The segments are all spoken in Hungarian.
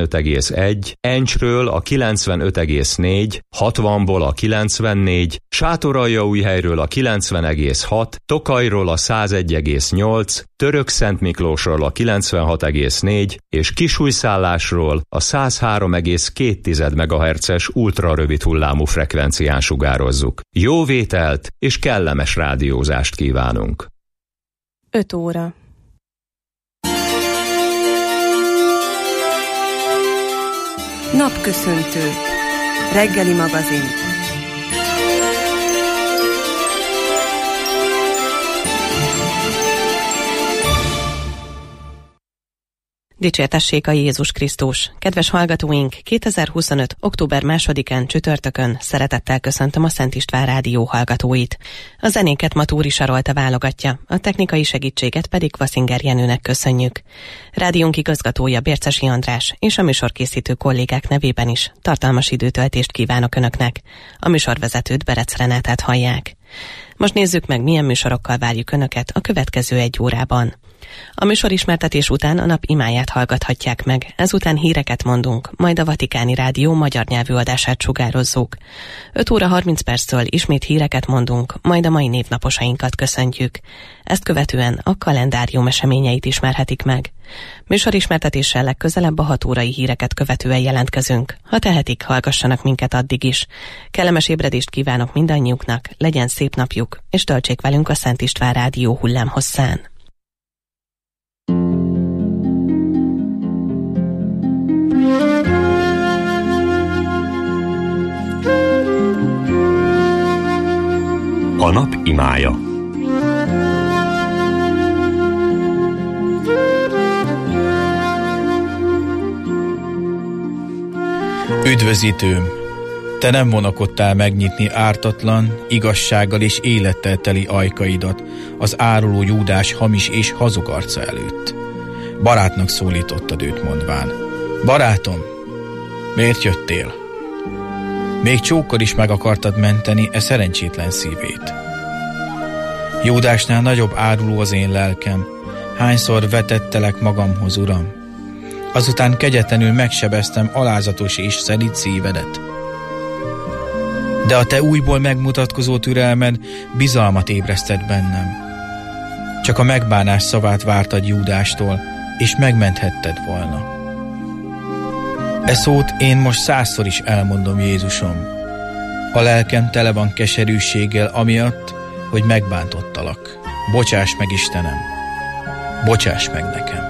95,1, Encsről a 95,4, 60-ból a 94, Sátoraljaújhelyről a 90,6, Tokajról a 101,8, Törökszentmiklósról a 96,4 és Kisújszállásról a 103,2 MHz-es ultrarövid hullámú frekvencián sugározzuk. Jó vételt és kellemes rádiózást kívánunk! 5 óra. Napköszöntő. Reggeli magazin. Dicsértessék a Jézus Krisztus! Kedves hallgatóink, 2025. október 2-án csütörtökön szeretettel köszöntöm a Szent István Rádió hallgatóit. A zenéket Matúri Sarolta válogatja, a technikai segítséget pedig Kvaszinger Jenőnek köszönjük. Rádiónk igazgatója Bércesi András és a műsorkészítő kollégák nevében is tartalmas időtöltést kívánok Önöknek. A műsorvezetőt, Berec Renátát hallják. Most nézzük meg, milyen műsorokkal várjuk Önöket a következő 1 órában. A műsorismertetés után a nap imáját hallgathatják meg, ezután híreket mondunk, majd a Vatikáni Rádió magyar nyelvű adását sugározzuk. 5 óra 30 perctől ismét híreket mondunk, majd a mai névnaposainkat köszöntjük. Ezt követően a kalendárium eseményeit ismerhetik meg. Műsorismertetéssel legközelebb a 6 órai híreket követően jelentkezünk. Ha tehetik, hallgassanak minket addig is. Kellemes ébredést kívánok mindannyiuknak, legyen szép napjuk, és töltsék velünk a Szent István Rádió hullámhosszán. A nap imája. Üdvözítőm! Te nem vonakodtál megnyitni ártatlan, igazsággal és élettel teli ajkaidat az áruló Júdás hamis és hazug arca előtt. Barátnak szólítottad őt mondván: barátom, miért jöttél? Még csókkal is meg akartad menteni e szerencsétlen szívét. Júdásnál nagyobb áruló az én lelkem, hányszor vetettelek magamhoz, Uram. Azután kegyetlenül megsebeztem alázatos és szelíd szívedet. De a te újból megmutatkozó türelmed bizalmat ébresztett bennem. Csak a megbánás szavát vártad Júdástól, és megmenthetted volna. E szót én most 100-szor is elmondom, Jézusom. A lelkem tele van keserűséggel, amiatt, hogy megbántottalak. Bocsáss meg, Istenem! Bocsáss meg nekem!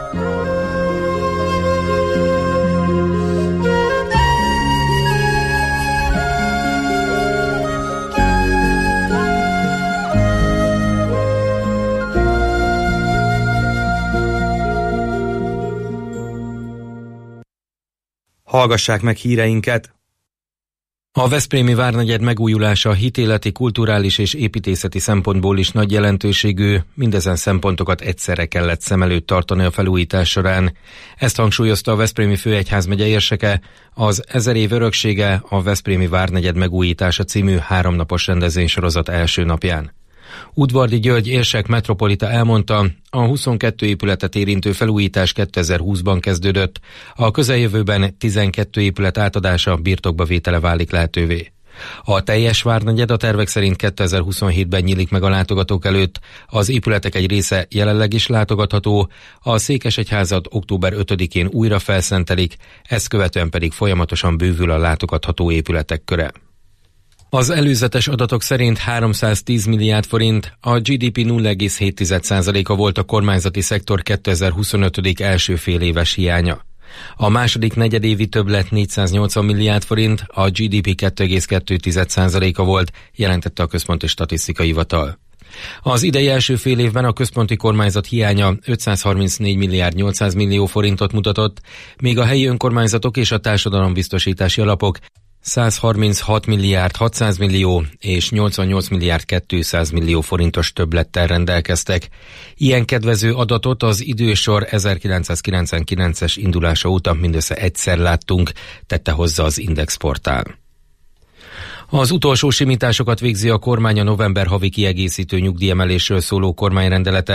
Hallgassák meg híreinket! A veszprémi várnegyed megújulása hitéleti, kulturális és építészeti szempontból is nagy jelentőségű, mindezen szempontokat egyszerre kellett szem előtt tartani a felújítás során. Ezt hangsúlyozta a veszprémi főegyházmegye érseke az 1000 év öröksége a veszprémi várnegyed megújítása című 3 napos rendezvénysorozat első napján. Udvardi György érsek metropolita elmondta, a 22 épületet érintő felújítás 2020-ban kezdődött, a közeljövőben 12 épület átadása, birtokba vétele válik lehetővé. A teljes várnegyed a tervek szerint 2027-ben nyílik meg a látogatók előtt, az épületek egy része jelenleg is látogatható, a Székesegyházat október 5-én újra felszentelik, ezt követően pedig folyamatosan bővül a látogatható épületek köre. Az előzetes adatok szerint 310 milliárd forint, a GDP 0,7%-a volt a kormányzati szektor 2025. első féléves hiánya. A második negyedévi többlet 480 milliárd forint, a GDP 2,2%-a volt, jelentette a Központi Statisztikai Hivatal. Az idei első fél évben a központi kormányzat hiánya 534 milliárd 800 millió forintot mutatott, míg a helyi önkormányzatok és a társadalombiztosítási alapok 136 milliárd 600 millió és 88 milliárd 200 millió forintos többlettel rendelkeztek. Ilyen kedvező adatot az idősor 1999-es indulása óta mindössze egyszer láttunk, tette hozzá az Index portál. Az utolsó simításokat végzi a kormány a november havi kiegészítő nyugdíjemelésről szóló kormányrendeleten.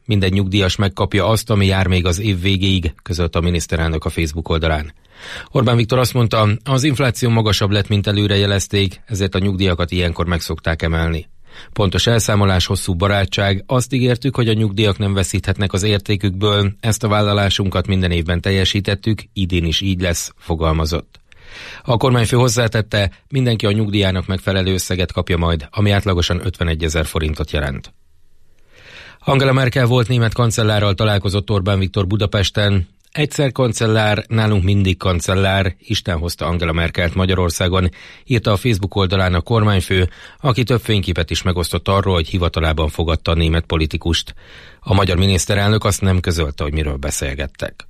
Minden nyugdíjas megkapja azt, ami jár még az év végéig, közölte a miniszterelnök a Facebook oldalán. Orbán Viktor azt mondta, az infláció magasabb lett, mint előre jelezték, ezért a nyugdíjakat ilyenkor meg szokták emelni. Pontos elszámolás, hosszú barátság, azt ígértük, hogy a nyugdíjak nem veszíthetnek az értékükből, ezt a vállalásunkat minden évben teljesítettük, idén is így lesz, fogalmazott. A kormányfő hozzátette, mindenki a nyugdíjának megfelelő összeget kapja majd, ami átlagosan 51 000 forintot jelent. Angela Merkel volt német kancellárral találkozott Orbán Viktor Budapesten. Egyszer kancellár, nálunk mindig kancellár, Isten hozta Angela Merkelt Magyarországon, írta a Facebook oldalán a kormányfő, aki több fényképet is megosztott arról, hogy hivatalában fogadta a német politikust. A magyar miniszterelnök azt nem közölte, hogy miről beszélgettek.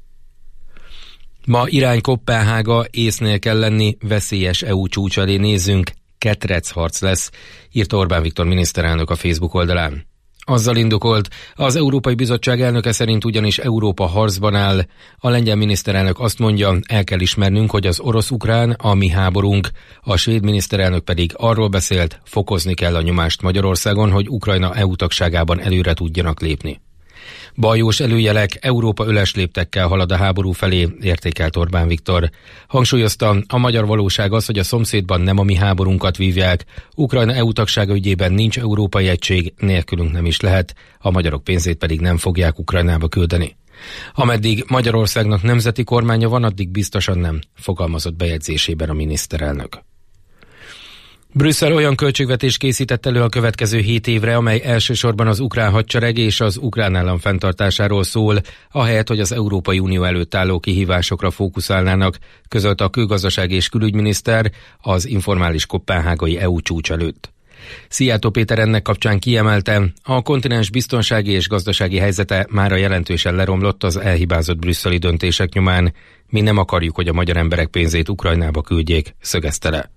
Ma irány Koppenhága, észnél kell lenni, veszélyes EU csúcs elé nézzünk, ketrecharc lesz, írta Orbán Viktor miniszterelnök a Facebook oldalán. Azzal indokolt, az Európai Bizottság elnöke szerint ugyanis Európa harcban áll. A lengyel miniszterelnök azt mondja, el kell ismernünk, hogy az orosz-ukrán a mi háborunk. A svéd miniszterelnök pedig arról beszélt, fokozni kell a nyomást Magyarországon, hogy Ukrajna EU tagságában előre tudjanak lépni. Bajós előjelek, Európa öles léptekkel halad a háború felé, értékelt Orbán Viktor. Hangsúlyozta, a magyar valóság az, hogy a szomszédban nem a mi háborunkat vívják, Ukrajna EU tagsága ügyében nincs európai egység, nélkülünk nem is lehet, a magyarok pénzét pedig nem fogják Ukrajnába küldeni. Ameddig Magyarországnak nemzeti kormánya van, addig biztosan nem, fogalmazott bejegyzésében a miniszterelnök. Brüsszel olyan költségvetést készített elő a következő 7 évre, amely elsősorban az ukrán hadsereg és az ukrán állam fenntartásáról szól, ahelyett, hogy az Európai Unió előtt álló kihívásokra fókuszálnának, közölte a külgazdaság és külügyminiszter az informális koppenhágai EU csúcs előtt. Szijjártó Péter ennek kapcsán kiemelte, a kontinens biztonsági és gazdasági helyzete mára jelentősen leromlott az elhibázott brüsszeli döntések nyomán. Mi nem akarjuk, hogy a magyar emberek pénzét Ukrajnába küldjék, szögezte le.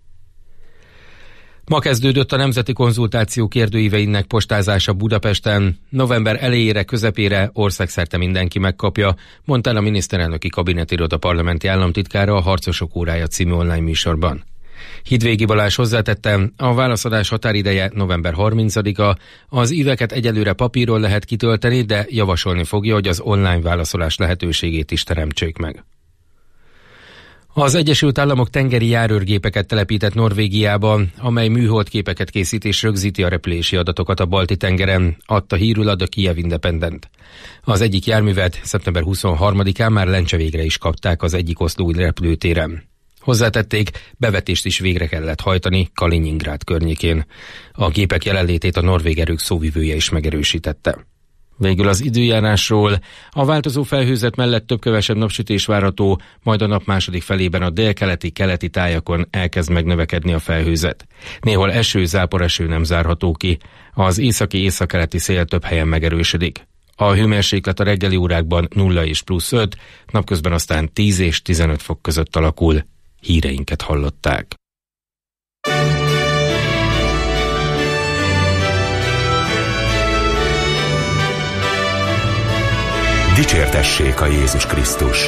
Ma kezdődött a nemzeti konzultáció kérdőíveinek postázása Budapesten. November elejére, közepére országszerte mindenki megkapja, mondta el a miniszterelnöki kabinetiroda parlamenti államtitkára a Harcosok órája című online műsorban. Hidvégi Balázs hozzátette, a válaszadás határideje november 30-a, az íveket egyelőre papíron lehet kitölteni, de javasolni fogja, hogy az online válaszolás lehetőségét is teremtsék meg. Az Egyesült Államok tengeri járőrgépeket telepített Norvégiában, amely műholdképeket készít és rögzíti a repülési adatokat a Balti-tengeren, adta hírül a Kiev Independent. Az egyik járművet szeptember 23-án már lencse végre is kapták az egyik oszlói repülőtéren. Hozzátették, bevetést is végre kellett hajtani Kalinyingrád környékén. A gépek jelenlétét a norvég erők szóvivője is megerősítette. Végül az időjárásról. A változó felhőzet mellett több-kevesebb napsütés várható, majd a nap második felében a délkeleti-keleti tájakon elkezd megnövekedni a felhőzet. Néhol eső, záporeső nem zárható ki. Az északi-északkeleti szél több helyen megerősödik. A hőmérséklet a reggeli órákban 0 és +5, napközben aztán 10 és 15 fok között alakul. Híreinket hallották. Dicsértessék a Jézus Krisztus!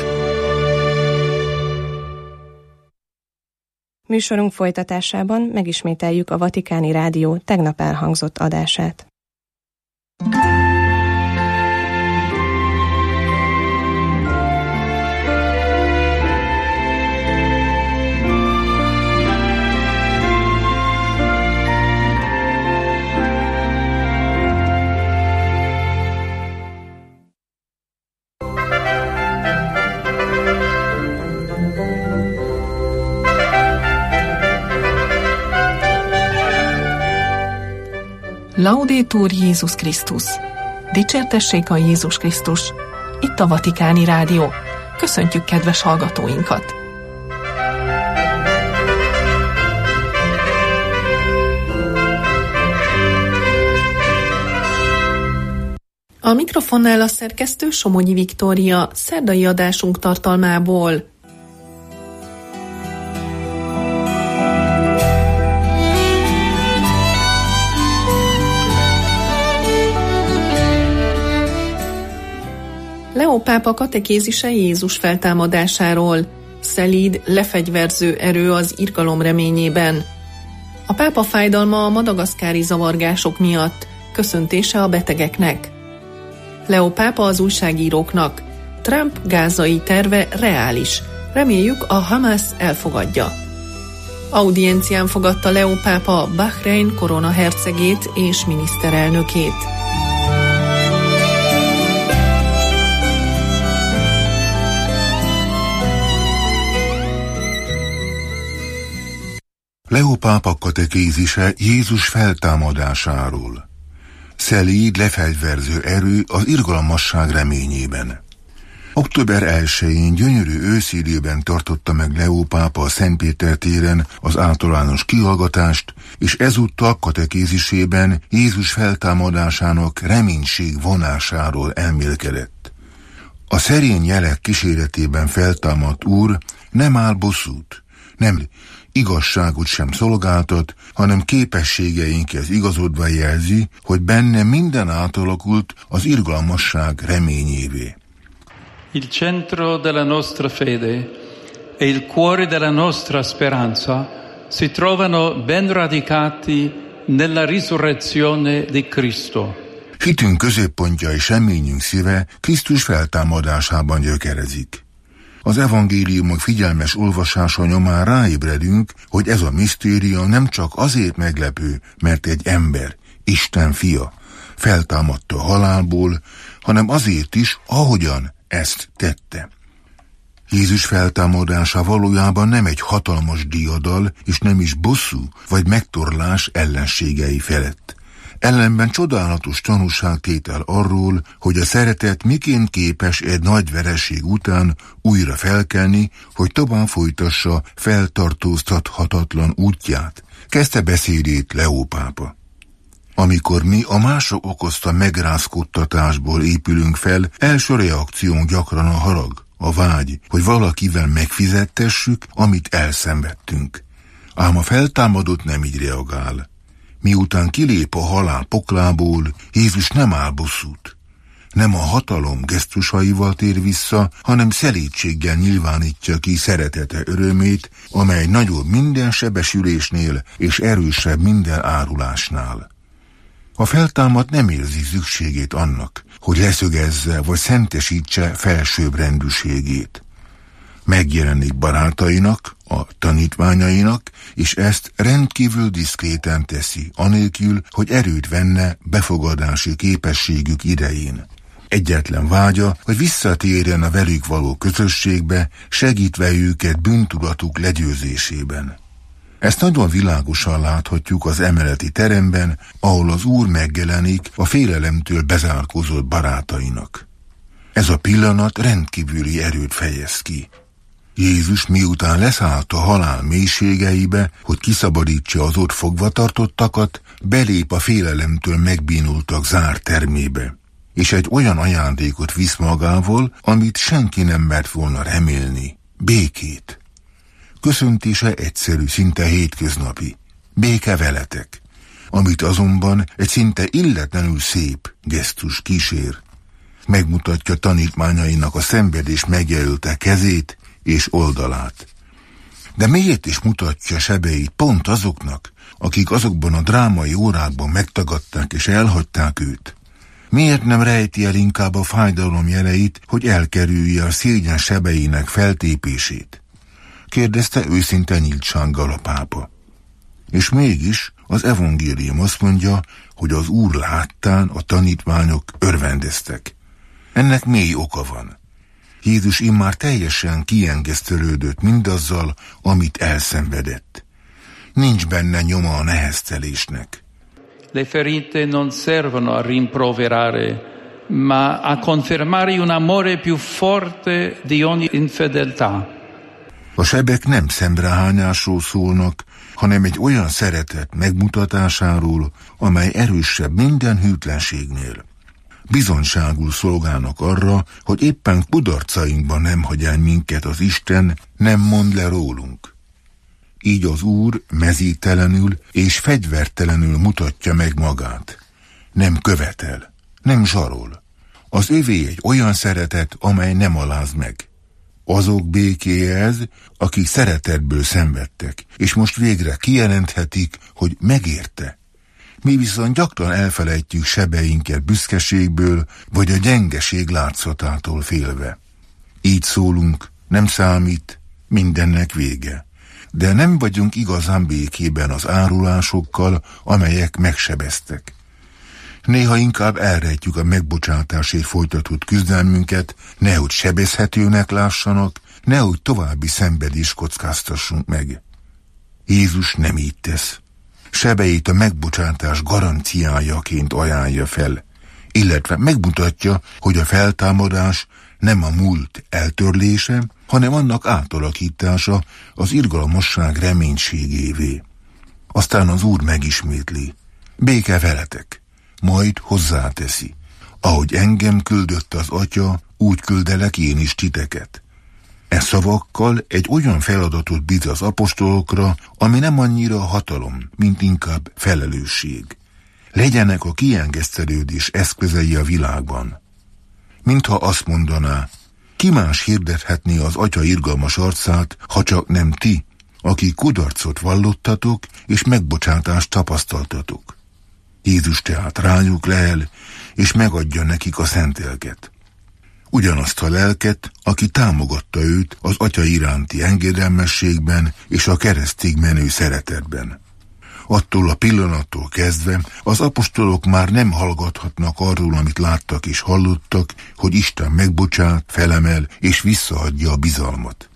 Műsorunk folytatásában megismételjük a Vatikáni Rádió tegnap elhangzott adását. Laudetur Jézus Krisztus! Dicsértessék a Jézus Krisztus! Itt a Vatikáni Rádió. Köszöntjük kedves hallgatóinkat! A mikrofonnál a szerkesztő Somogyi Viktória, szerdai adásunk tartalmából. Leó pápa katekézise Jézus feltámadásáról. Szelíd, lefegyverző erő az irgalom reményében. A pápa fájdalma a madagaszkári zavargások miatt. Köszöntése a betegeknek. Leo pápa az újságíróknak: Trump gázai terve reális. Reméljük, a Hamász elfogadja. Audiencián fogadta Leo pápa Bahrein koronahercegét és miniszterelnökét. Leo pápa katekézise Jézus feltámadásáról. Szelíd, lefegyverző erő az irgalmasság reményében. Október 1-én gyönyörű őszidőben tartotta meg Leo pápa a Szentpéter téren az általános kihallgatást, és ezúttal katekézisében Jézus feltámadásának reménység vonásáról elmélkedett. A szerény jelek kíséretében feltámadt Úr nem áll bosszút, nem igazságot sem szolgáltat, hanem képességeinkhez igazodva jelzi, hogy benne minden átalakult az irgalmasság reményévé. Il centro della nostra fede e il cuore della nostra speranza si trovano ben radicati nella risurrezione di Cristo. Hitünk középpontja és reményünk szíve Krisztus feltámadásában gyökerezik. Az evangéliumok figyelmes olvasása nyomán ráébredünk, hogy ez a misztérium nem csak azért meglepő, mert egy ember, Isten fia, feltámadta a halálból, hanem azért is, ahogyan ezt tette. Jézus feltámadása valójában nem egy hatalmas diadal, és nem is bosszú vagy megtorlás ellenségei felett. Ellenben csodálatos tanúságtétel arról, hogy a szeretet miként képes egy nagy vereség után újra felkelni, hogy tovább folytassa feltartóztathatatlan útját. Kezdte beszédét Leo pápa. Amikor mi a mások okozta megrázkódtatásból épülünk fel, első reakciónk gyakran a harag, a vágy, hogy valakivel megfizettessük, amit elszenvedtünk. Ám a feltámadott nem így reagál. Miután kilép a halál poklából, Jézus nem áll bosszút. Nem a hatalom gesztusaival tér vissza, hanem szelídséggel nyilvánítja ki szeretete örömét, amely nagyobb minden sebesülésnél és erősebb minden árulásnál. A feltámadt nem érzi szükségét annak, hogy leszögezze vagy szentesítse felsőbb rendűségét. Megjelenik barátainak, a tanítványainak, és ezt rendkívül diszkréten teszi, anélkül, hogy erőt venne befogadási képességük idején. Egyetlen vágya, hogy visszatérjen a velük való közösségbe, segítve őket bűntudatuk legyőzésében. Ezt nagyon világosan láthatjuk az emeleti teremben, ahol az Úr megjelenik a félelemtől bezárkózott barátainak. Ez a pillanat rendkívüli erőt fejez ki. Jézus miután leszállt a halál mélységeibe, hogy kiszabadítsa az ott fogvatartottakat, belép a félelemtől megbénultak zárt termébe, és egy olyan ajándékot visz magával, amit senki nem mert volna remélni, békét. Köszöntése egyszerű, szinte hétköznapi. Béke veletek, amit azonban egy szinte illetlenül szép gesztus kísér. Megmutatja tanítványainak a szenvedés megjelölte kezét és oldalát. De miért is mutatja sebeit pont azoknak, akik azokban a drámai órákban megtagadták és elhagyták őt? Miért nem rejti el inkább a fájdalom jeleit, hogy elkerülje a szégyen sebeinek feltépését? Kérdezte őszinte nyíltsággal a pápa. És mégis az evangélium azt mondja, hogy az Úr láttán a tanítványok örvendeztek. Ennek mély oka van. Jézus immár teljesen kiengesztelődött mindazzal, amit elszenvedett. Nincs benne nyoma a neheztelésnek. Le ferite non servono a rimproverare, ma a confermare un amore più forte di ogni infedeltà. A sebek nem szemrehányásról szólnak, hanem egy olyan szeretet megmutatásáról, amely erősebb minden hűtlenségnél. Bizonyságul szolgálnak arra, hogy éppen kudarcainkban nem hagy el minket az Isten, nem mond le rólunk. Így az Úr mezítelenül és fegyvertelenül mutatja meg magát. Nem követel, nem zsarol. Az övé egy olyan szeretet, amely nem aláz meg. Azok békéje ez, akik szeretetből szenvedtek, és most végre kijelenthetik, hogy megérte. Mi viszont gyakran elfelejtjük sebeinket büszkeségből, vagy a gyengeség látszatától félve. Így szólunk, nem számít, mindennek vége. De nem vagyunk igazán békében az árulásokkal, amelyek megsebeztek. Néha inkább elrejtjük a megbocsátásért folytatott küzdelmünket, nehogy sebezhetőnek lássanak, nehogy további szenvedést kockáztassunk meg. Jézus nem így tesz. Sebeit a megbocsátás garanciájaként ajánlja fel, illetve megmutatja, hogy a feltámadás nem a múlt eltörlése, hanem annak átalakítása az irgalmasság reménységévé. Aztán az Úr megismétli, béke veletek, majd hozzáteszi, ahogy engem küldött az Atya, úgy küldelek én is titeket. E szavakkal egy olyan feladatot bíz az apostolokra, ami nem annyira hatalom, mint inkább felelősség. Legyenek a kiengesztelődés eszközei a világban. Mintha azt mondaná, ki más hirdethetné az Atya irgalmas arcát, ha csak nem ti, akik kudarcot vallottatok és megbocsátást tapasztaltatok. Jézus tehát rájuk lehel, és megadja nekik a szent lelket. Ugyanazt a lelket, aki támogatta őt az Atya iránti engedelmességben és a keresztig menő szeretetben. Attól a pillanattól kezdve az apostolok már nem hallgathatnak arról, amit láttak és hallottak, hogy Isten megbocsát, felemel és visszaadja a bizalmat.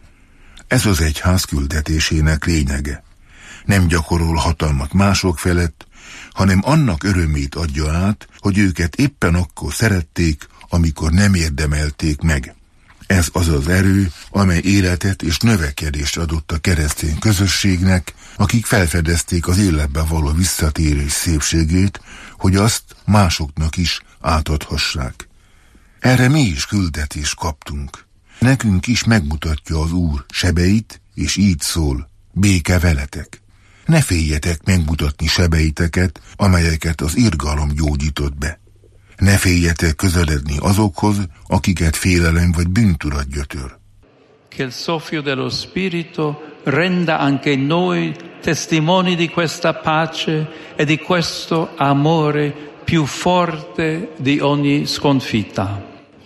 Ez az egyház küldetésének lényege. Nem gyakorol hatalmat mások felett, hanem annak örömét adja át, hogy őket éppen akkor szerették, amikor nem érdemelték meg. Ez az az erő, amely életet és növekedést adott a keresztény közösségnek, akik felfedezték az életbe való visszatérés szépségét, hogy azt másoknak is átadhassák. Erre mi is küldetést kaptunk. Nekünk is megmutatja az Úr sebeit, és így szól, béke veletek. Ne féljetek megmutatni sebeiteket, amelyeket az irgalom gyógyított be. Ne féljetek közeledni azokhoz, akiket félelem vagy bűntudat gyötör. Che il soffio dello Spirito renda anche noi testimoni di questa pace e di questo amore più forte di ogni sconfitta.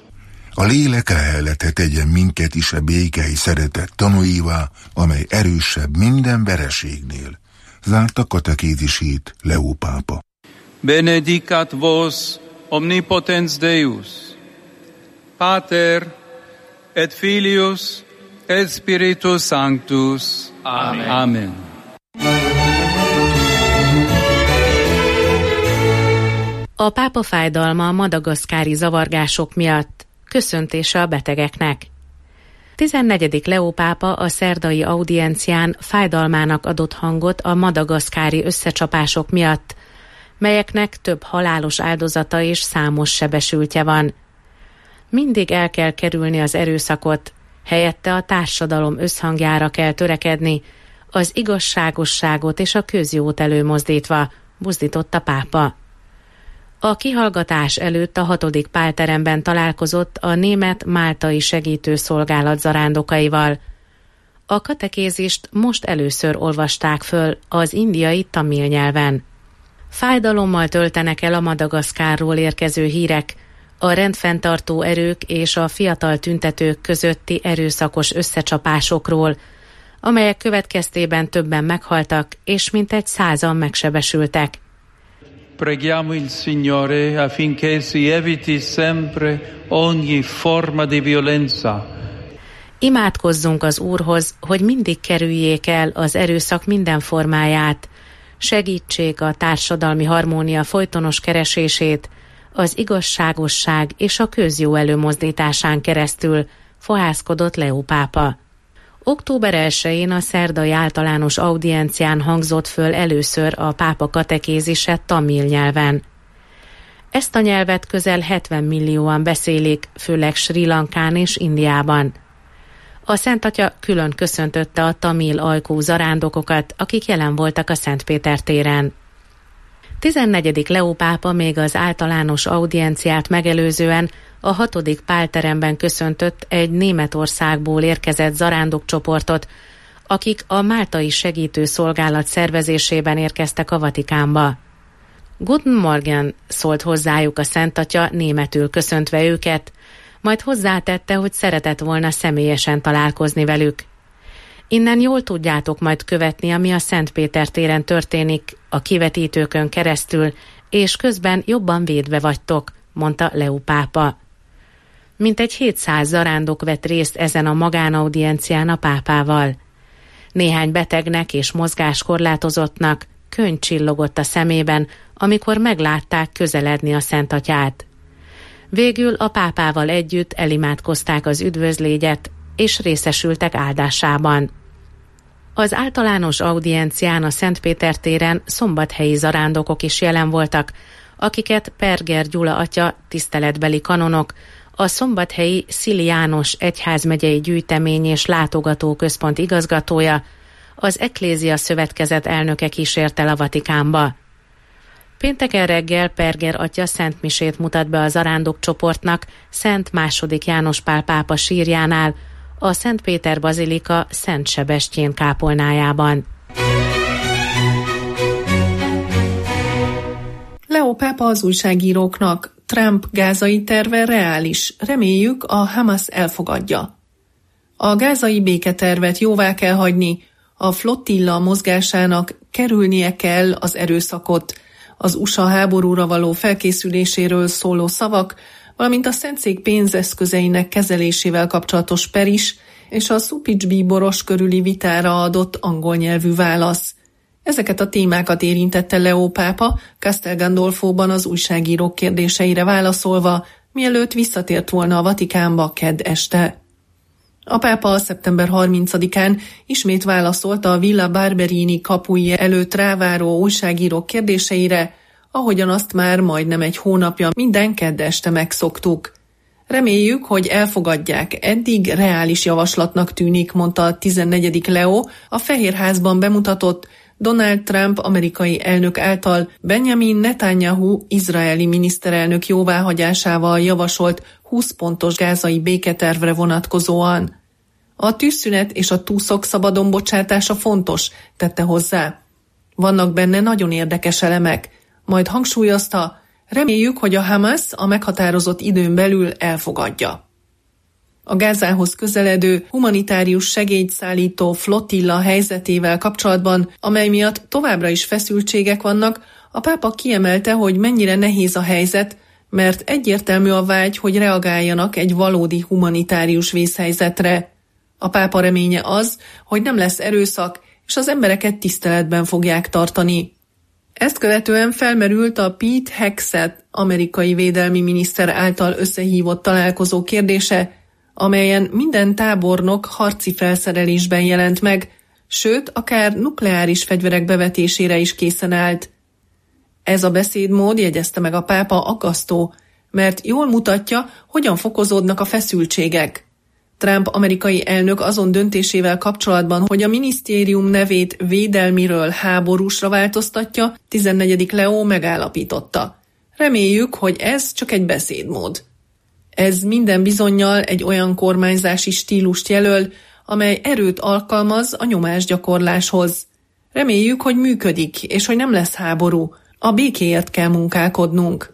A lélek lehellete tegyen minket is a békei szeretet tanúivá, amely erősebb minden vereségnél. Zárta katekézisét Leó pápa. Benedicat vos omnipotens Deus, Pater et Filius et Spiritus Sanctus. Amen. Amen. A pápa fájdalma a madagaszkári zavargások miatt, köszöntése a betegeknek. 14. Leó pápa a szerdai audiencián fájdalmának adott hangot a madagaszkári összecsapások miatt, melyeknek több halálos áldozata és számos sebesültje van. Mindig el kell kerülni az erőszakot, helyette a társadalom összhangjára kell törekedni, az igazságosságot és a közjót előmozdítva, buzdított a pápa. A kihallgatás előtt a 6. Pálteremben találkozott a német máltai segítőszolgálat zarándokaival. A katekézist most először olvasták föl az indiai tamil nyelven. Fájdalommal töltenek el a Madagaszkárról érkező hírek, a rendfenntartó erők és a fiatal tüntetők közötti erőszakos összecsapásokról, amelyek következtében többen meghaltak, és mintegy 100-an megsebesültek. Preghiamo il Signore affinché si eviti sempre ogni forma di violenza. Imádkozzunk az Úrhoz, hogy mindig kerüljék el az erőszak minden formáját, segítsék a társadalmi harmónia folytonos keresését, az igazságosság és a közjó előmozdításán keresztül, fohászkodott Leó pápa. Október 1-én a szerdai általános audiencián hangzott föl először a pápa katekézise tamil nyelven. Ezt a nyelvet közel 70 millióan beszélik, főleg Srí Lankán és Indiában. A Szent Atya külön köszöntötte a tamil ajkú zarándokokat, akik jelen voltak a Szent Péter téren. 14. Leó pápa még az általános audienciát megelőzően a 6. Pálteremben köszöntött egy Németországból érkezett zarándokcsoportot, akik a máltai segítőszolgálat szervezésében érkeztek a Vatikánba. Guten Morgen, szólt hozzájuk a Szent Atya, németül köszöntve őket, majd hozzátette, hogy szeretett volna személyesen találkozni velük. Innen jól tudjátok majd követni, ami a Szent Péter téren történik, a kivetítőkön keresztül, és közben jobban védve vagytok, mondta Leó pápa. Mintegy 700 zarándok vett részt ezen a magánaudiencián a pápával. Néhány betegnek és mozgáskorlátozottnak könny csillogott a szemében, amikor meglátták közeledni a Szent Atyát. Végül a pápával együtt elimádkozták az üdvözlégyet, és részesültek áldásában. Az általános audiencián a Szent Péter téren szombathelyi zarándokok is jelen voltak, akiket Perger Gyula atya, tiszteletbeli kanonok, a szombathelyi Szili János egyházmegyei gyűjtemény és látogatóközpont igazgatója, az Eklézia Szövetkezet elnöke kísért el a Vatikánba. Pénteken reggel Perger atya szentmisét mutat be a zarándok csoportnak Szent II. János Pál pápa sírjánál, a Szent Péter bazilika Szent Sebestyén kápolnájában. Leó pápa az újságíróknak: Trump gázai terve reális, reméljük a Hamas elfogadja. A gázai béketervet jóvá kell hagyni, a flottilla mozgásának kerülnie kell az erőszakot, az USA háborúra való felkészüléséről szóló szavak, valamint a Szentszék pénzeszközeinek kezelésével kapcsolatos per is, és a Szupich-bíboros körüli vitára adott angol nyelvű válasz. Ezeket a témákat érintette Leó pápa Castel Gandolfóban az újságírók kérdéseire válaszolva, mielőtt visszatért volna a Vatikánba kedd este. A pápa szeptember 30-án ismét válaszolt a Villa Barberini kapui előtt ráváró újságírók kérdéseire, ahogyan azt már majdnem egy hónapja minden kedd este megszoktuk. Reméljük, hogy elfogadják, eddig reális javaslatnak tűnik, mondta a 14. Leó a Fehérházban bemutatott Donald Trump amerikai elnök által Benjamin Netanyahu izraeli miniszterelnök jóváhagyásával javasolt 20 pontos gázai béketervre vonatkozóan. A tűzszünet és a túszok szabadon bocsátása fontos, tette hozzá. Vannak benne nagyon érdekes elemek, majd hangsúlyozta, reméljük, hogy a Hamas a meghatározott időn belül elfogadja. A Gázához közeledő humanitárius segélyszállító flottilla helyzetével kapcsolatban, amely miatt továbbra is feszültségek vannak, a pápa kiemelte, hogy mennyire nehéz a helyzet, mert egyértelmű a vágy, hogy reagáljanak egy valódi humanitárius vészhelyzetre. A pápa reménye az, hogy nem lesz erőszak, és az embereket tiszteletben fogják tartani. Ezt követően felmerült a Pete Hegseth amerikai védelmi miniszter által összehívott találkozó kérdése, amelyen minden tábornok harci felszerelésben jelent meg, sőt, akár nukleáris fegyverek bevetésére is készen állt. Ez a beszédmód, jegyezte meg a pápa, aggasztó, mert jól mutatja, hogyan fokozódnak a feszültségek. Trump amerikai elnök azon döntésével kapcsolatban, hogy a minisztérium nevét védelmiről háborúsra változtatja, 14. Leó megállapította. Reméljük, hogy ez csak egy beszédmód. Ez minden bizonnyal egy olyan kormányzási stílust jelöl, amely erőt alkalmaz a nyomásgyakorláshoz. Reméljük, hogy működik, és hogy nem lesz háború. A békéért kell munkálkodnunk.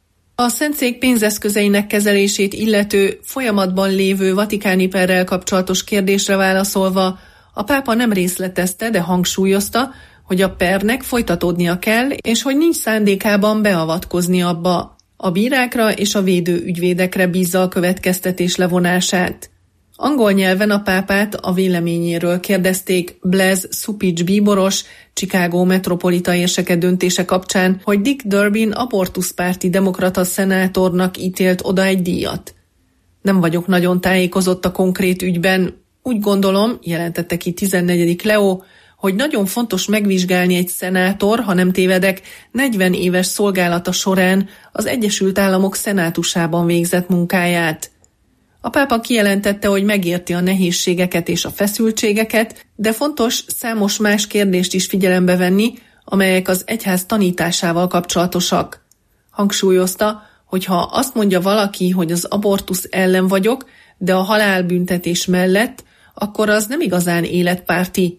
A Szentszék pénzeszközeinek kezelését illető folyamatban lévő vatikáni perrel kapcsolatos kérdésre válaszolva, a pápa nem részletezte, de hangsúlyozta, hogy a pernek folytatódnia kell, és hogy nincs szándékában beavatkozni abba. A bírákra és a védő ügyvédekre bízza a következtetés levonását. Angol nyelven a pápát a véleményéről kérdezték Blaise Szupich bíboros, Chicago metropolita érseke döntése kapcsán, hogy Dick Durbin abortuszpárti demokrata szenátornak ítélt oda egy díjat. Nem vagyok nagyon tájékozott a konkrét ügyben. Úgy gondolom, jelentette ki 14. Leó, hogy nagyon fontos megvizsgálni egy szenátor, ha nem tévedek, 40 éves szolgálata során az Egyesült Államok szenátusában végzett munkáját. A pápa kijelentette, hogy megérti a nehézségeket és a feszültségeket, de fontos számos más kérdést is figyelembe venni, amelyek az egyház tanításával kapcsolatosak. Hangsúlyozta, hogy ha azt mondja valaki, hogy az abortusz ellen vagyok, de a halálbüntetés mellett, akkor az nem igazán életpárti.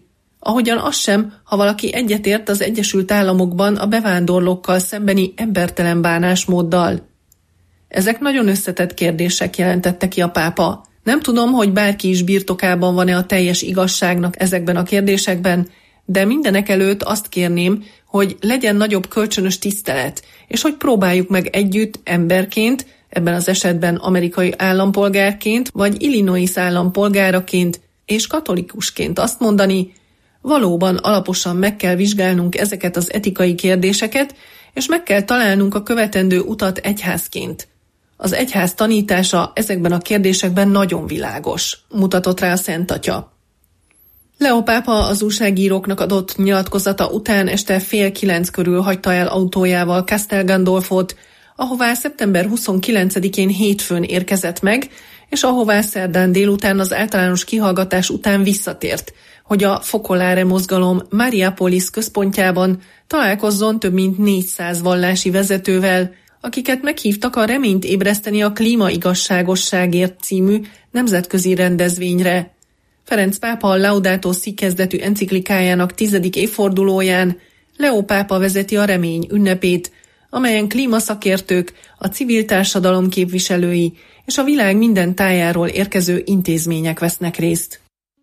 Ahogyan az sem, ha valaki egyetért az Egyesült Államokban a bevándorlókkal szembeni embertelen bánásmóddal. Ezek nagyon összetett kérdések, jelentette ki a pápa. Nem tudom, hogy bárki is birtokában van-e a teljes igazságnak ezekben a kérdésekben, de mindenek előtt azt kérném, hogy legyen nagyobb kölcsönös tisztelet, és hogy próbáljuk meg együtt emberként, ebben az esetben amerikai állampolgárként, vagy Illinois állampolgáraként és katolikusként azt mondani, valóban alaposan meg kell vizsgálnunk ezeket az etikai kérdéseket, és meg kell találnunk a követendő utat egyházként. Az egyház tanítása ezekben a kérdésekben nagyon világos, mutatott rá a Szent Atya. Leo pápa az újságíróknak adott nyilatkozata után este 8:30 körül hagyta el autójával Castel Gandolfot, ahová szeptember 29-én hétfőn érkezett meg, és ahová szerdán délután az általános kihallgatás után visszatért, hogy a Focolare mozgalom Mariapolis központjában találkozzon több mint 400 vallási vezetővel, akiket meghívtak a Reményt ébreszteni a klímaigazságosságért című nemzetközi rendezvényre. Ferenc pápa a Laudato Si kezdetű enciklikájának 10. évfordulóján Leo pápa vezeti a Remény ünnepét, amelyen klímaszakértők, a civil társadalom képviselői és a világ minden tájáról érkező intézmények vesznek részt.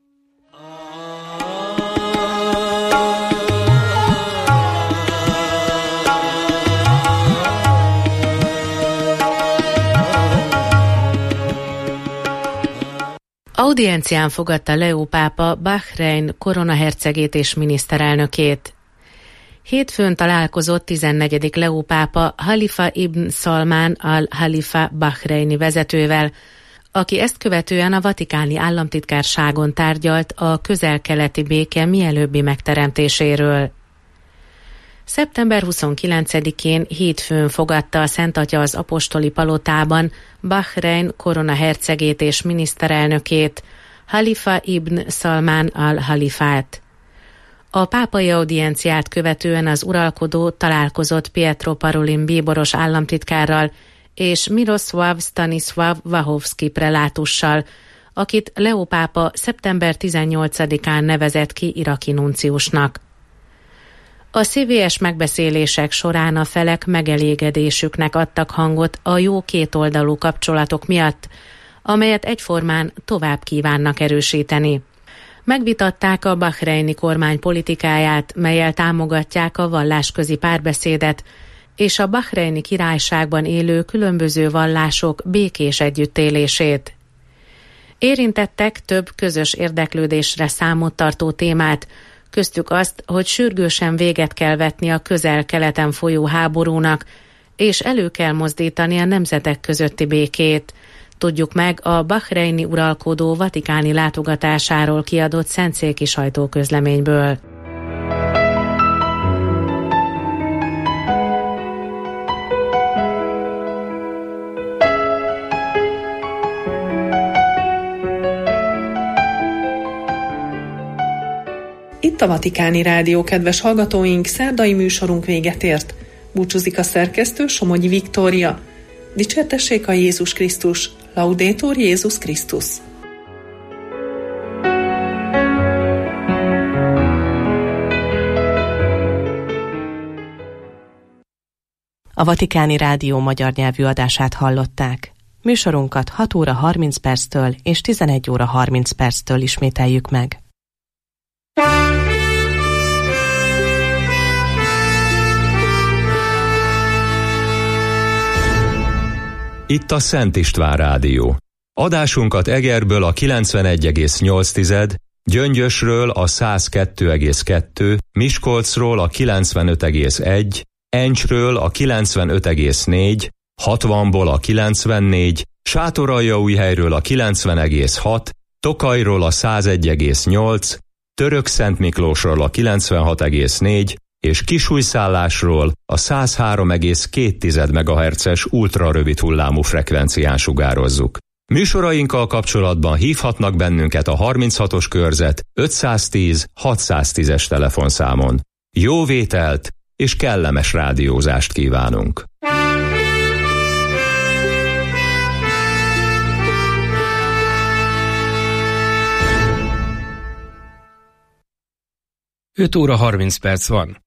Audiencián fogadta Leo pápa Bahrein koronahercegét és miniszterelnökét. Hétfőn találkozott 14. Leo pápa Halifa ibn Salman al-Halifa bahreini vezetővel, aki ezt követően a vatikáni államtitkárságon tárgyalt a közel-keleti béke mielőbbi megteremtéséről. Szeptember 29-én hétfőn fogadta a Szent Atya az apostoli palotában Bahrein koronahercegét és miniszterelnökét, Halifa ibn Salman al-Halifát. A pápai audienciát követően az uralkodó találkozott Pietro Parolin bíboros államtitkárral és Miroslav Stanislav Vahovszky prelátussal, akit Leo pápa szeptember 18-án nevezett ki iraki nunciusnak. A szívélyes megbeszélések során a felek megelégedésüknek adtak hangot a jó kétoldalú kapcsolatok miatt, amelyet egyformán tovább kívánnak erősíteni. Megvitatták a bahreini kormány politikáját, mellyel támogatják a vallásközi párbeszédet, és a bahreini királyságban élő különböző vallások békés együttélését. Érintettek több közös érdeklődésre számot tartó témát, köztük azt, hogy sürgősen véget kell vetni a közel-keleten folyó háborúnak, és elő kell mozdítani a nemzetek közötti békét. Tudjuk meg a bahreini uralkodó vatikáni látogatásáról kiadott szentszéki sajtóközleményből. Itt a Vatikáni Rádió, kedves hallgatóink, szerdai műsorunk véget ért. Búcsúzik a szerkesztő, Somogyi Viktória. Dicsértessék a Jézus Krisztus! Laudetur Jézus Krisztus! A Vatikáni Rádió magyar nyelvű adását hallották. Műsorunkat 6 óra 30 perctől és 11 óra 30 perctől ismételjük meg. Itt a Szent István Rádió. Adásunkat Egerből a 91,8, Gyöngyösről a 102,2, Miskolcról a 95,1, Encsről a 95,4, 60-ból a 94, Sátoraljaújhelyről a 90,6, Tokajról a 101,8, Törökszentmiklósról a 96,4 és Kisújszállásról a 103,2 MHz-es ultrarövid hullámú frekvencián sugározzuk. Műsorainkkal kapcsolatban hívhatnak bennünket a 36-os körzet 510 610-es telefonszámon. Jó vételt és kellemes rádiózást kívánunk! 5 óra 30 perc van.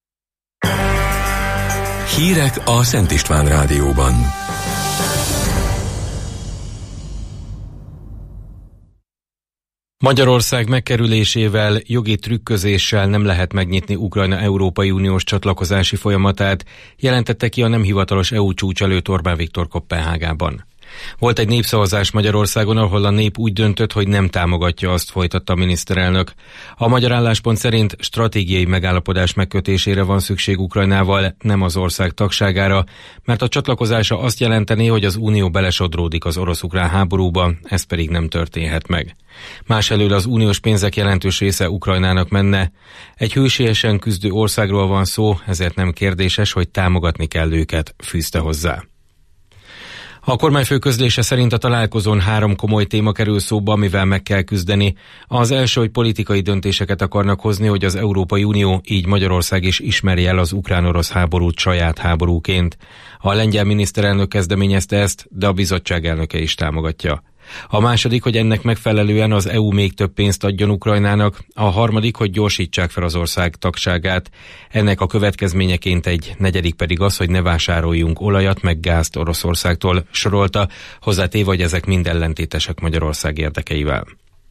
Hírek a Szent István Rádióban. Magyarország megkerülésével, jogi trükközéssel nem lehet megnyitni Ukrajna Európai Uniós csatlakozási folyamatát, jelentette ki a nem hivatalos EU csúcs előtt Orbán Viktor Koppenhágában. Volt egy népszavazás Magyarországon, ahol a nép úgy döntött, hogy nem támogatja, azt folytatta a miniszterelnök. A magyar álláspont szerint stratégiai megállapodás megkötésére van szükség Ukrajnával, nem az ország tagságára, mert a csatlakozása azt jelenteni, hogy az Unió belesodródik az orosz-ukrán háborúba, ez pedig nem történhet meg. Másfelől az uniós pénzek jelentős része Ukrajnának menne. Egy hősiesen küzdő országról van szó, ezért nem kérdéses, hogy támogatni kell őket, fűzte hozzá. A kormányfő közlése szerint a találkozón 3 komoly téma kerül szóba, amivel meg kell küzdeni. Az első, hogy politikai döntéseket akarnak hozni, hogy az Európai Unió, így Magyarország is ismerje el az ukrán-orosz háborút saját háborúként. A lengyel miniszterelnök kezdeményezte ezt, de a bizottság elnöke is támogatja. A második, hogy ennek megfelelően az EU még több pénzt adjon Ukrajnának, a harmadik, hogy gyorsítsák fel az ország tagságát. Ennek a következményeként egy negyedik pedig az, hogy ne vásároljunk olajat meg gázt Oroszországtól, sorolta, hozzátéve, hogy ezek mind ellentétesek Magyarország érdekeivel.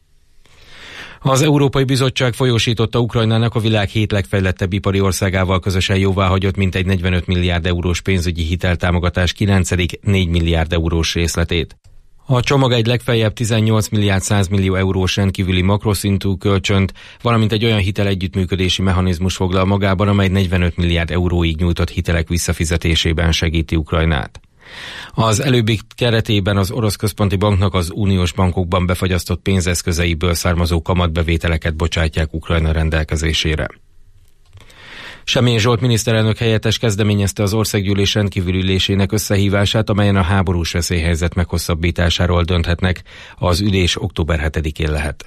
Az Európai Bizottság folyósította Ukrajnának a világ 7 legfejlettebb ipari országával közösen jóváhagyott mintegy 45 milliárd eurós pénzügyi hiteltámogatás 9. 4 milliárd eurós részletét. A csomag egy legfeljebb 18 milliárd 100 millió eurós rendkívüli makroszintű kölcsönt, valamint egy olyan hitelegyüttműködési mechanizmus foglal magában, amely 45 milliárd euróig nyújtott hitelek visszafizetésében segíti Ukrajnát. Az előbbi keretében az Orosz Központi Banknak az uniós bankokban befagyasztott pénzeszközeiből származó kamatbevételeket bocsátják Ukrajna rendelkezésére. Semjén Zsolt miniszterelnök helyettes kezdeményezte az országgyűlés rendkívüli ülésének összehívását, amelyen a háborús veszélyhelyzet meghosszabbításáról dönthetnek. Az ülés október 7-én lehet.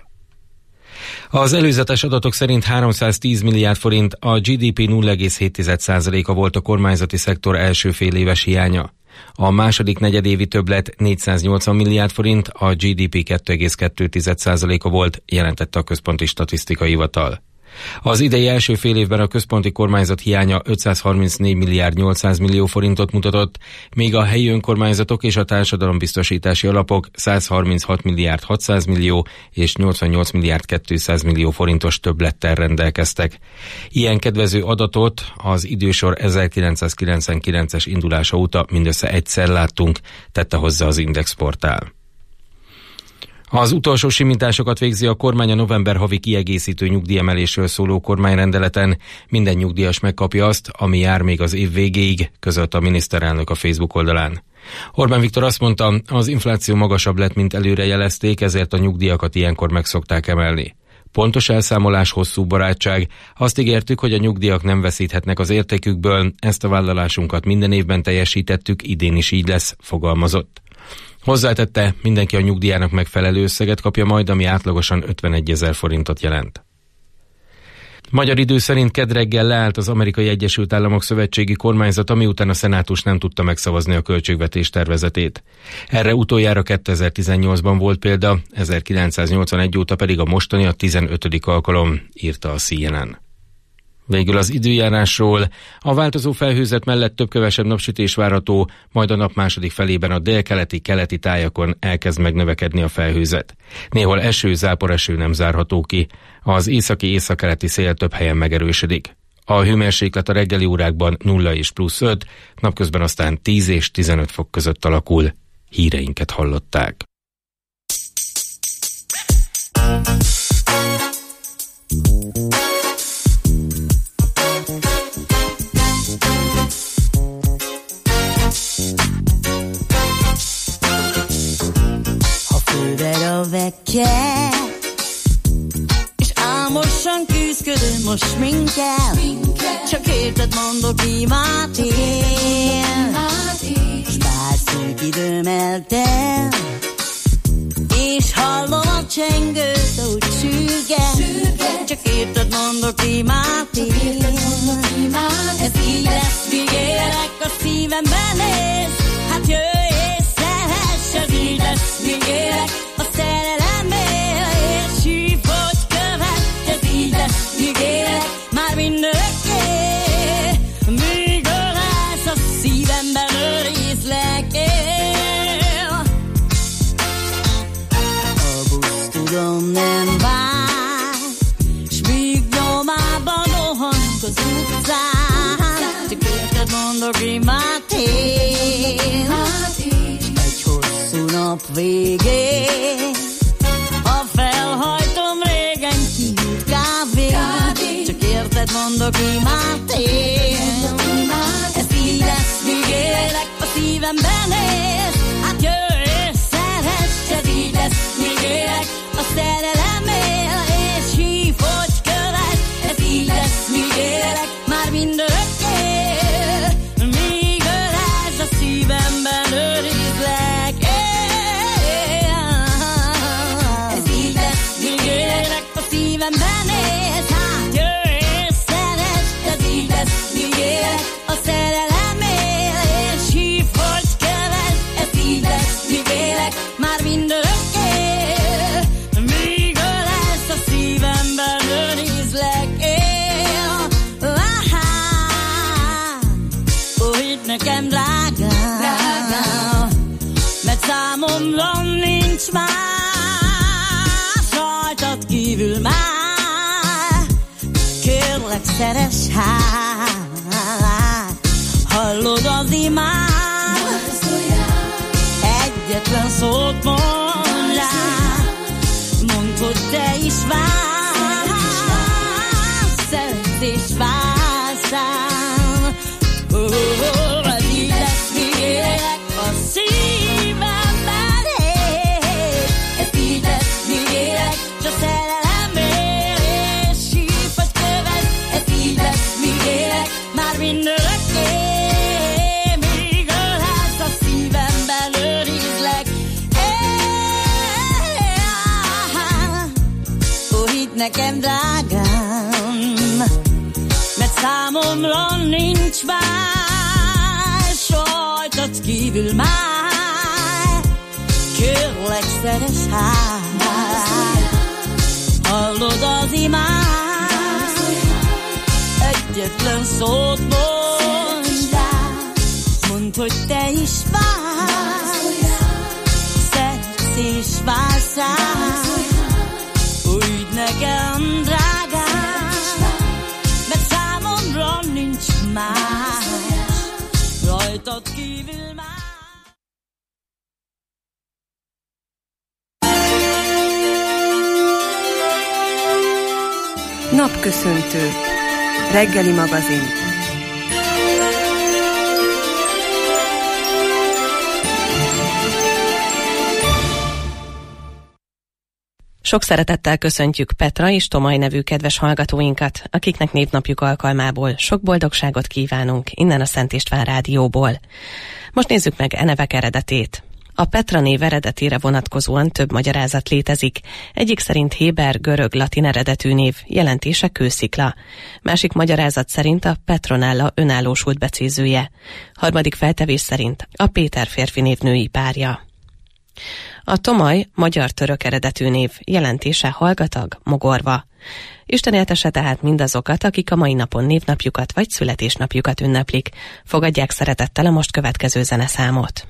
Az előzetes adatok szerint 310 milliárd forint, a GDP 0,7%-a volt a kormányzati szektor első féléves hiánya. A második negyedévi többlet 480 milliárd forint, a GDP 2,2%-a volt, jelentette a Központi Statisztikai Hivatal. Az idei első fél évben a központi kormányzat hiánya 534 milliárd 800 millió forintot mutatott, míg a helyi önkormányzatok és a társadalombiztosítási alapok 136 milliárd 600 millió és 88 milliárd 200 millió forintos többlettel rendelkeztek. Ilyen kedvező adatot az idősor 1999-es indulása óta mindössze egyszer láttunk, tette hozzá az Index portál. Az utolsó simításokat végzi a kormány a november havi kiegészítő nyugdíjemelésről szóló kormányrendeleten. Minden nyugdíjas megkapja azt, ami jár még az év végéig, közölte a miniszterelnök a Facebook oldalán. Orbán Viktor azt mondta, az infláció magasabb lett, mint előre jelezték, ezért a nyugdíjakat ilyenkor meg szokták emelni. Pontos elszámolás, hosszú barátság. Azt ígértük, hogy a nyugdíjak nem veszíthetnek az értékükből, ezt a vállalásunkat minden évben teljesítettük, idén is így lesz, fogalmazott. Hozzátette, mindenki a nyugdíjának megfelelő összeget kapja majd, ami átlagosan 51 000 forintot jelent. Magyar idő szerint kedd reggel leállt az Amerikai Egyesült Államok szövetségi kormányzata, miután a szenátus nem tudta megszavazni a költségvetés tervezetét. Erre utoljára 2018-ban volt példa, 1981 óta pedig a mostani a 15. alkalom, írta a CNN. Végül az időjárásról. A változó felhőzet mellett több-kevesebb napsütés várható, majd a nap második felében a délkeleti-keleti tájakon elkezd megnövekedni a felhőzet. Néhol eső, záporeső nem zárható ki. Az északi-északkeleti szél több helyen megerősödik. A hőmérséklet a reggeli órákban 0 és +5, napközben aztán 10 és 15 fok között alakul. Híreinket hallották. Vekkel, és álmosan küzdködöm most minket, csak érted mondok imát én, s bár szűk időm eltel, és hallom a csengőt, ahogy sürget, csak érted mondok imát én, ez így lesz, míg élek, a szívemben néz, hát jöjj és szeress, ez így lesz, míg élek, a szerelemért, és hív, hogy követ, ez így lesz, míg élek, mondok imádén. Egy hosszú nap végén, ha felhajtom régen kihűlt kávét, csak érted mondok imádén. Ez így lesz, míg élek, a szívemben ész. Hát jöjj és szeress, ez így lesz, míg élek, a szerelem él, és hív, hogy követ. Ez így lesz, míg élek, már mindörökké. Míg ölelsz, a szívemben őrizlek. Ez így lesz, míg élek, a szívemben ész. Hát jöjj és szeress, ez így lesz, míg élek, a szerelem él, és hív, hogy követ. Ez így lesz, míg élek, már mindörökké. Míg ölelsz, a szívemben őrizlek. Ó, hidd nekem, drágám, mert számomra nincs más rajtad kívül már. Kérlek, szeress hát, hallod az imád, egyetlen szót mondd rá, mondd, hogy te is vársz, szeretsz és vársz rám. Ez így lesz, míg élek, a szívemben él. Ez így lesz, míg élek, s a szerelem él, és hív, hogy követ. Ez így lesz, míg élek, már mindörökké. Míg ölelsz, a szívemben őrizlek. Ó, hidd nekem, drágám, mert számomra nincs más rajtad kívül már. Kérlek, szeress hát, hallod az imád, egyetlen szót mondd rá, mondd, hogy te is vársz, szeretsz és vársz rám. Úgy nekem, drágám, mert számomra nincs más rajtad kívül már. Napköszöntő. Reggeli magazin. Sok szeretettel köszöntjük Petra és Tomaj nevű kedves hallgatóinkat, akiknek névnapjuk alkalmából sok boldogságot kívánunk innen a Szent István Rádióból. Most nézzük meg nevek eredetét. A Petra név eredetére vonatkozóan több magyarázat létezik. Egyik szerint héber, görög, latin eredetű név, jelentése kőszikla. Másik magyarázat szerint a Petronella önállósult becézője. Harmadik feltevés szerint a Péter férfi név női párja. A Tomaj magyar-török eredetű név, jelentése hallgatag, mogorva. Isten éltesse tehát mindazokat, akik a mai napon névnapjukat vagy születésnapjukat ünneplik. Fogadják szeretettel a most következő zeneszámot.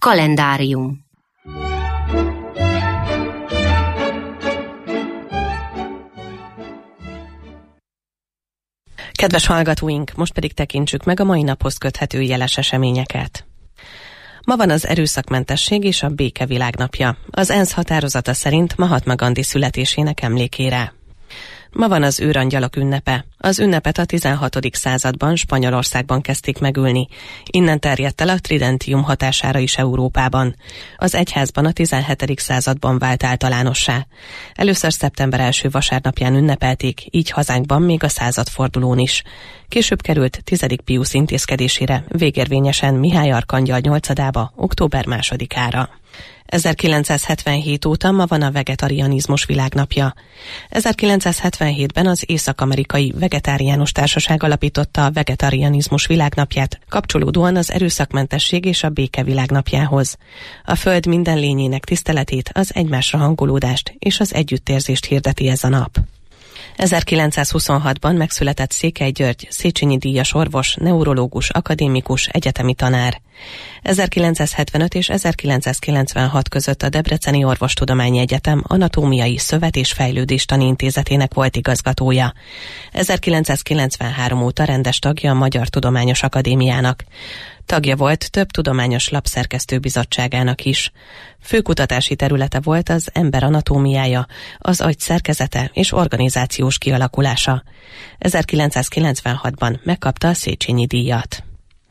Kalendárium. Kedves hallgatóink, most pedig tekintsük meg a mai naphoz köthető jeles eseményeket. Ma van az erőszakmentesség és a béke világnapja. Az ENSZ határozata szerint Mahatma Gandhi születésének emlékére. Ma van az őrangyalok ünnepe. Az ünnepet a 16. században Spanyolországban kezdték megülni. Innen terjedt el a tridentium hatására is Európában. Az egyházban a 17. században vált általánossá. Először szeptember első vasárnapján ünnepelték, így hazánkban még a századfordulón is. Később került 10. Piusz intézkedésére, végérvényesen Mihály arkangyal 8-ába, október 2-ára. 1977 óta ma van a vegetarianizmus világnapja. 1977-ben az Észak-amerikai Vegetáriánus Társaság alapította a vegetarianizmus világnapját, kapcsolódóan az erőszakmentesség és a béke világnapjához. A Föld minden lényének tiszteletét, az egymásra hangolódást és az együttérzést hirdeti ez a nap. 1926-ban megszületett Székely György, Széchenyi díjas orvos, neurológus, akadémikus, egyetemi tanár. 1975 és 1996 között a Debreceni Orvostudományi Egyetem Anatómiai Szövet- és Fejlődéstani Intézetének volt igazgatója. 1993 óta rendes tagja a Magyar Tudományos Akadémiának. Tagja volt több tudományos lapszerkesztő bizottságának is. Főkutatási területe volt az ember anatómiája, az agy szerkezete és organizációs kialakulása. 1996-ban megkapta a Széchenyi díjat.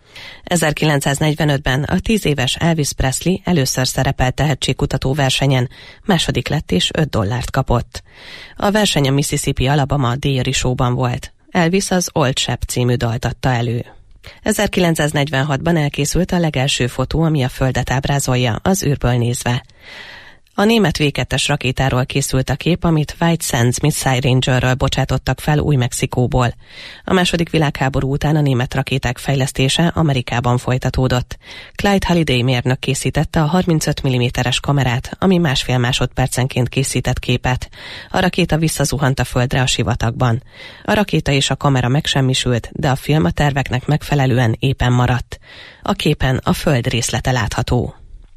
1945-ben a 10 éves Elvis Presley először szerepelt tehetségkutató versenyen, második lett és $5 kapott. A verseny a Mississippi Alabama Dairy Show-ban volt. Elvis az Old Shep című dalt adta elő. 1946-ban elkészült a legelső fotó, ami a Földet ábrázolja, az űrből nézve. A német V2-es rakétáról készült a kép, amit White Sands Missile Rangerről bocsátottak fel Új-Mexikóból. A II. Világháború után a német rakéták fejlesztése Amerikában folytatódott. Clyde Halliday mérnök készítette a 35 mm-es kamerát, ami 1,5 másodpercenként készített képet. A rakéta visszazuhant a földre a sivatagban. A rakéta és a kamera megsemmisült, de a film a terveknek megfelelően épen maradt. A képen a föld részlete látható.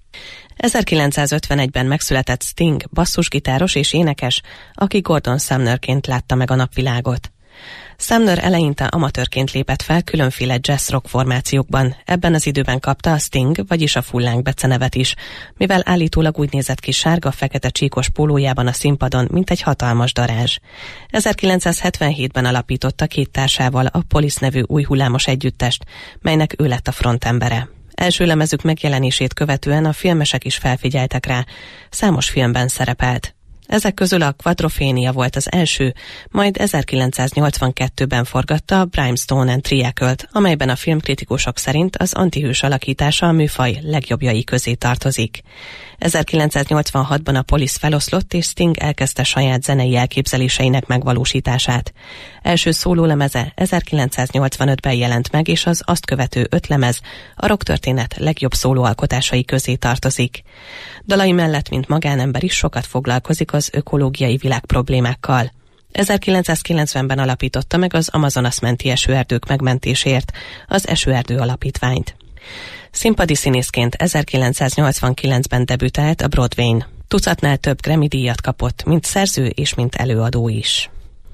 1951-ben megszületett Sting, basszusgitáros és énekes, aki Gordon Sumnerként látta meg a napvilágot. Sumner eleinte amatőrként lépett fel különféle jazz-rock formációkban. Ebben az időben kapta a Sting, vagyis a Fulláng becenevet is, mivel állítólag úgy nézett ki sárga-fekete csíkos pólójában a színpadon, mint egy hatalmas darázs. 1977-ben alapította 2 társával a Police nevű új hullámos együttest, melynek ő lett a frontembere. Első lemezük megjelenését követően a filmesek is felfigyeltek rá, számos filmben szerepelt. Ezek közül a Quadrophenia volt az első, majd 1982-ben forgatta a Brimstone and Triacle-t, amelyben a filmkritikusok szerint az antihős alakítása a műfaj legjobbjai közé tartozik. 1986-ban a Police feloszlott, és Sting elkezdte saját zenei elképzeléseinek megvalósítását. Első szólólemeze 1985-ben jelent meg, és az azt követő 5 lemez a rocktörténet legjobb szólóalkotásai közé tartozik. Dalai mellett, mint magánember is sokat foglalkozik az ökológiai világproblémákkal. 1990-ben alapította meg az Amazonas menti esőerdők megmentésért az Esőerdő Alapítványt. Színpadi színészként 1989-ben debütált a Broadwayn. Tucatnál több Grammy-díjat kapott, mint szerző és mint előadó is.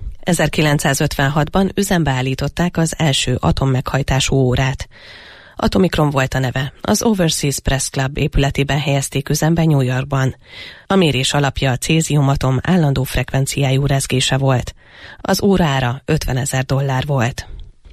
1956-ban üzembe állították az első atommeghajtású órát. Atomikron volt a neve. Az Overseas Press Club épületében helyezték üzembe New Yorkban. A mérés alapja a céziumatom állandó frekvenciájú rezgése volt. Az órára $50,000 volt.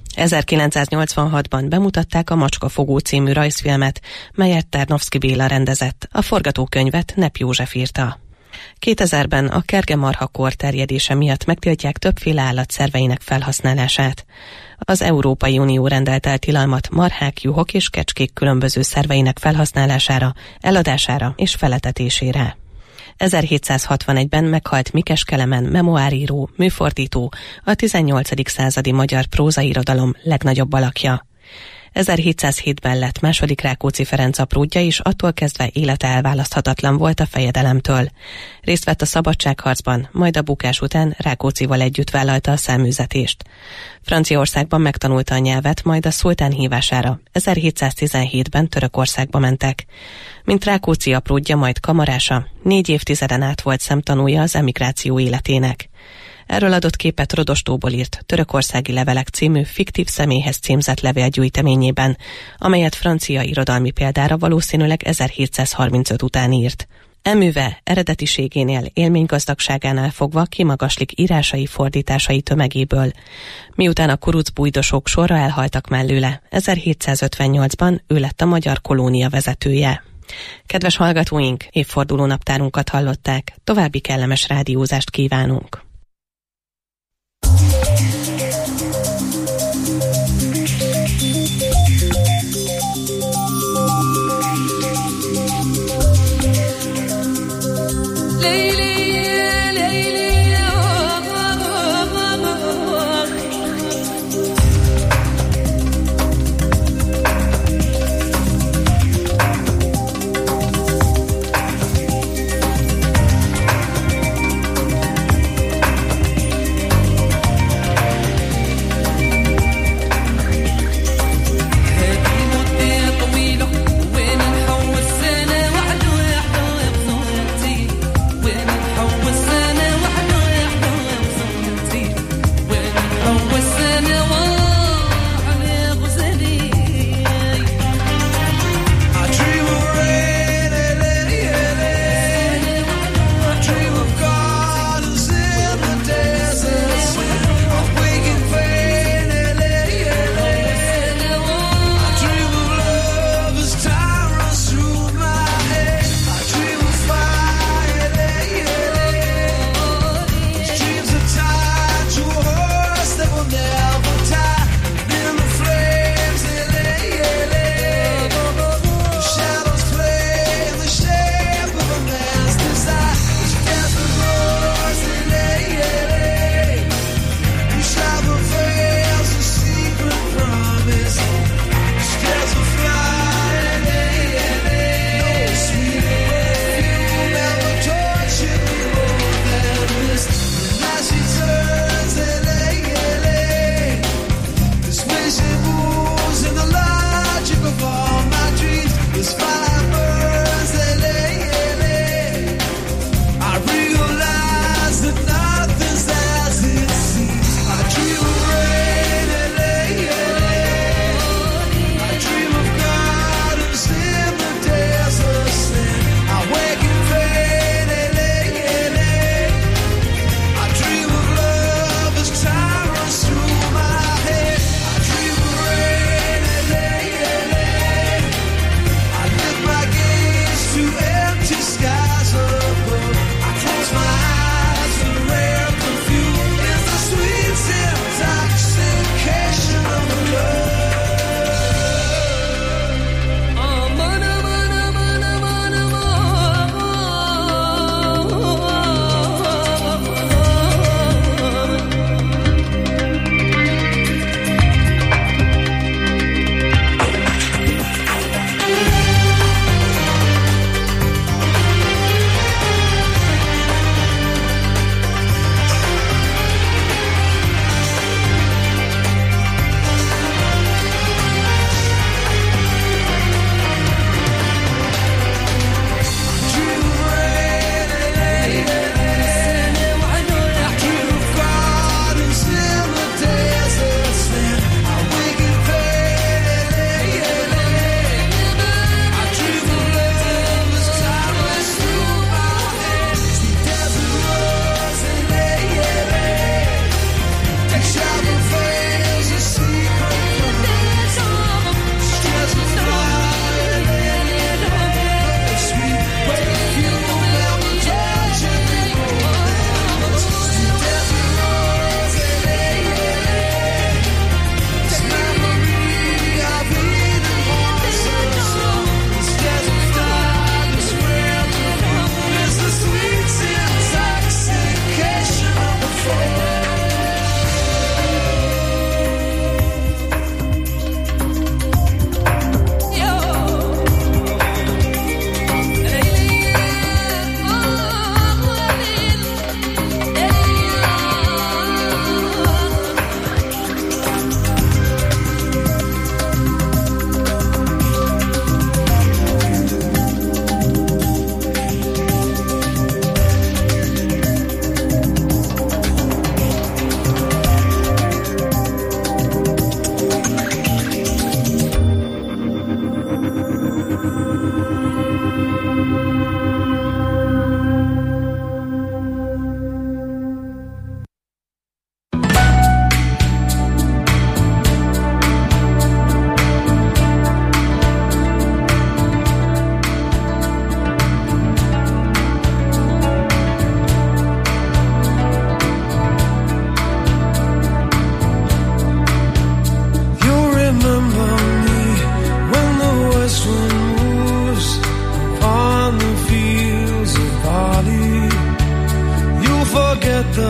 1986-ban bemutatták a Macskafogó című rajzfilmet, melyet Tarnowski Béla rendezett, a forgatókönyvet Nepp József írta. 2000-ben a kergemarha-kór terjedése miatt megtiltják többféle állat szerveinek felhasználását. Az Európai Unió rendelt el tilalmat marhák, juhok és kecskék különböző szerveinek felhasználására, eladására és feletetésére. 1761-ben meghalt Mikes Kelemen, memoáríró, műfordító, a 18. századi magyar prózairodalom legnagyobb alakja. 1707-ben lett második Rákóczi Ferenc apródja, és attól kezdve élete elválaszthatatlan volt a fejedelemtől. Részt vett a szabadságharcban, majd a bukás után Rákóczival együtt vállalta a száműzetést. Franciaországban megtanulta a nyelvet, majd a szultán hívására 1717-ben Törökországba mentek. Mint Rákóczi apródja, majd kamarása, 4 évtizeden át volt szemtanúja az emigráció életének. Erről adott képet Rodostóból írt Törökországi levelek című fiktív személyhez címzett levélgyűjteményében, amelyet francia irodalmi példára valószínűleg 1735 után írt. Műve eredetiségénél, élménygazdagságánál fogva kimagaslik írásai, fordításai tömegéből. Miután a kurucbújdosók sorra elhaltak mellőle, 1758-ban ő lett a magyar kolónia vezetője. Kedves hallgatóink, évforduló naptárunkat hallották, további kellemes rádiózást kívánunk!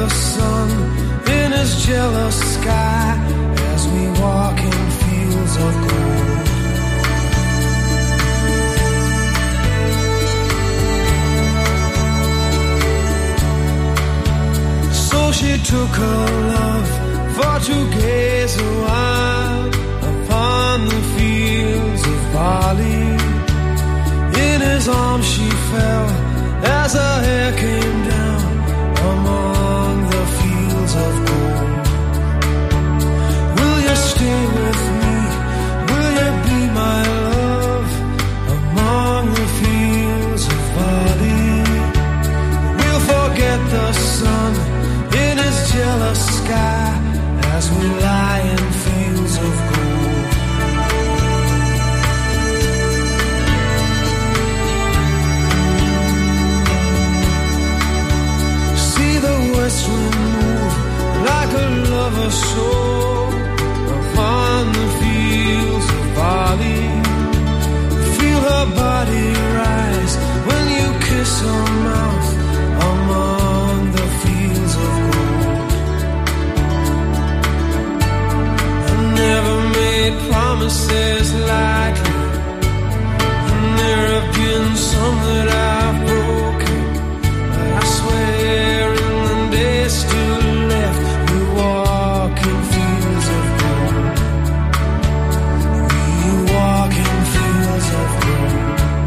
the sun in his jealous sky as we walk in fields of gold. So she took her love for to gaze a while upon the fields of barley. In his arms she fell as her hair came down among the fields of gold. Will you stay with me? Will you be my love among the fields of barley? We'll forget the sun in his jealous sky as we lie in fields of gold. See the west wind move like a lover's soul upon the fields of barley. Feel her body rise when you kiss her mouth among the fields of gold. I never made promises lightly, and there have been some that I've broken. But I swear in the days still left, we walk in fields of gold. We walk in fields of gold.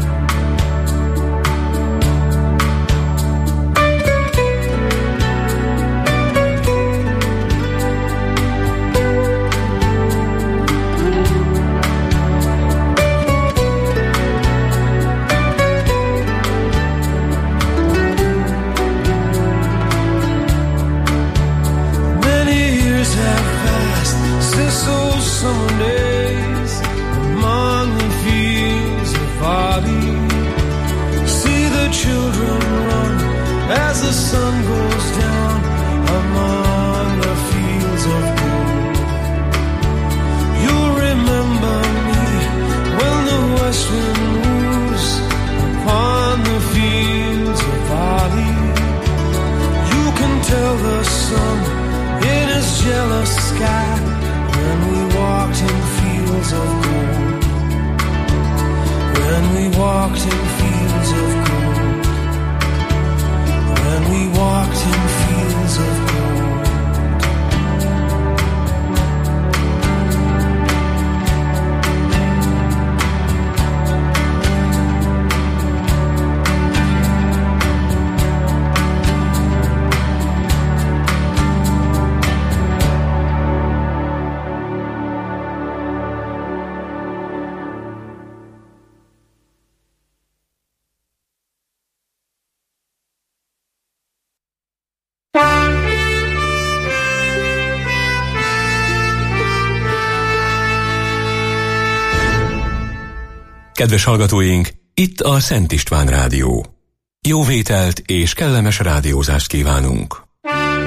Those summer days among the fields of barley. See the children run as the sun goes down among the fields of gold. You'll remember me when the west wind moves upon the fields of barley. You can tell the sun in his jealous sky when we walked in fields of gold. When we walked in fields of gold. When we walked in fields of gold. Kedves hallgatóink, itt a Szent István Rádió. Jó vételt és kellemes rádiózást kívánunk!